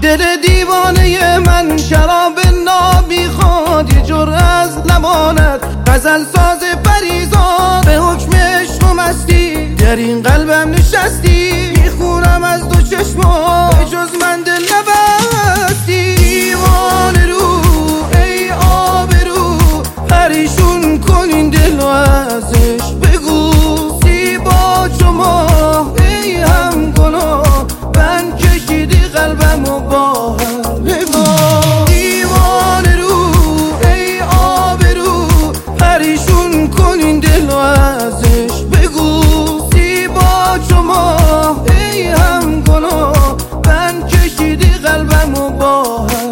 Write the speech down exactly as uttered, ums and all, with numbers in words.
دل دیوانه من شراب نابی خواد، یه جرعه از لبانت غزل ساز پریزاد. به حکم عشق و مستی در این قلبم نشستی، میخونم از دو چشمات به جز من دل نبستی. دیوانه رو ای آبرو پریشون کن این دل و ازش بگو. زیبا چو ماه ای هم گناه بند کشیدی قلبم و با هر نگاه. دیوانه رو ای آبرو پریشون کن این دل و ازش بگو. زیبا چو ماه ای هم گناه بند کشیدی قلبم و با هر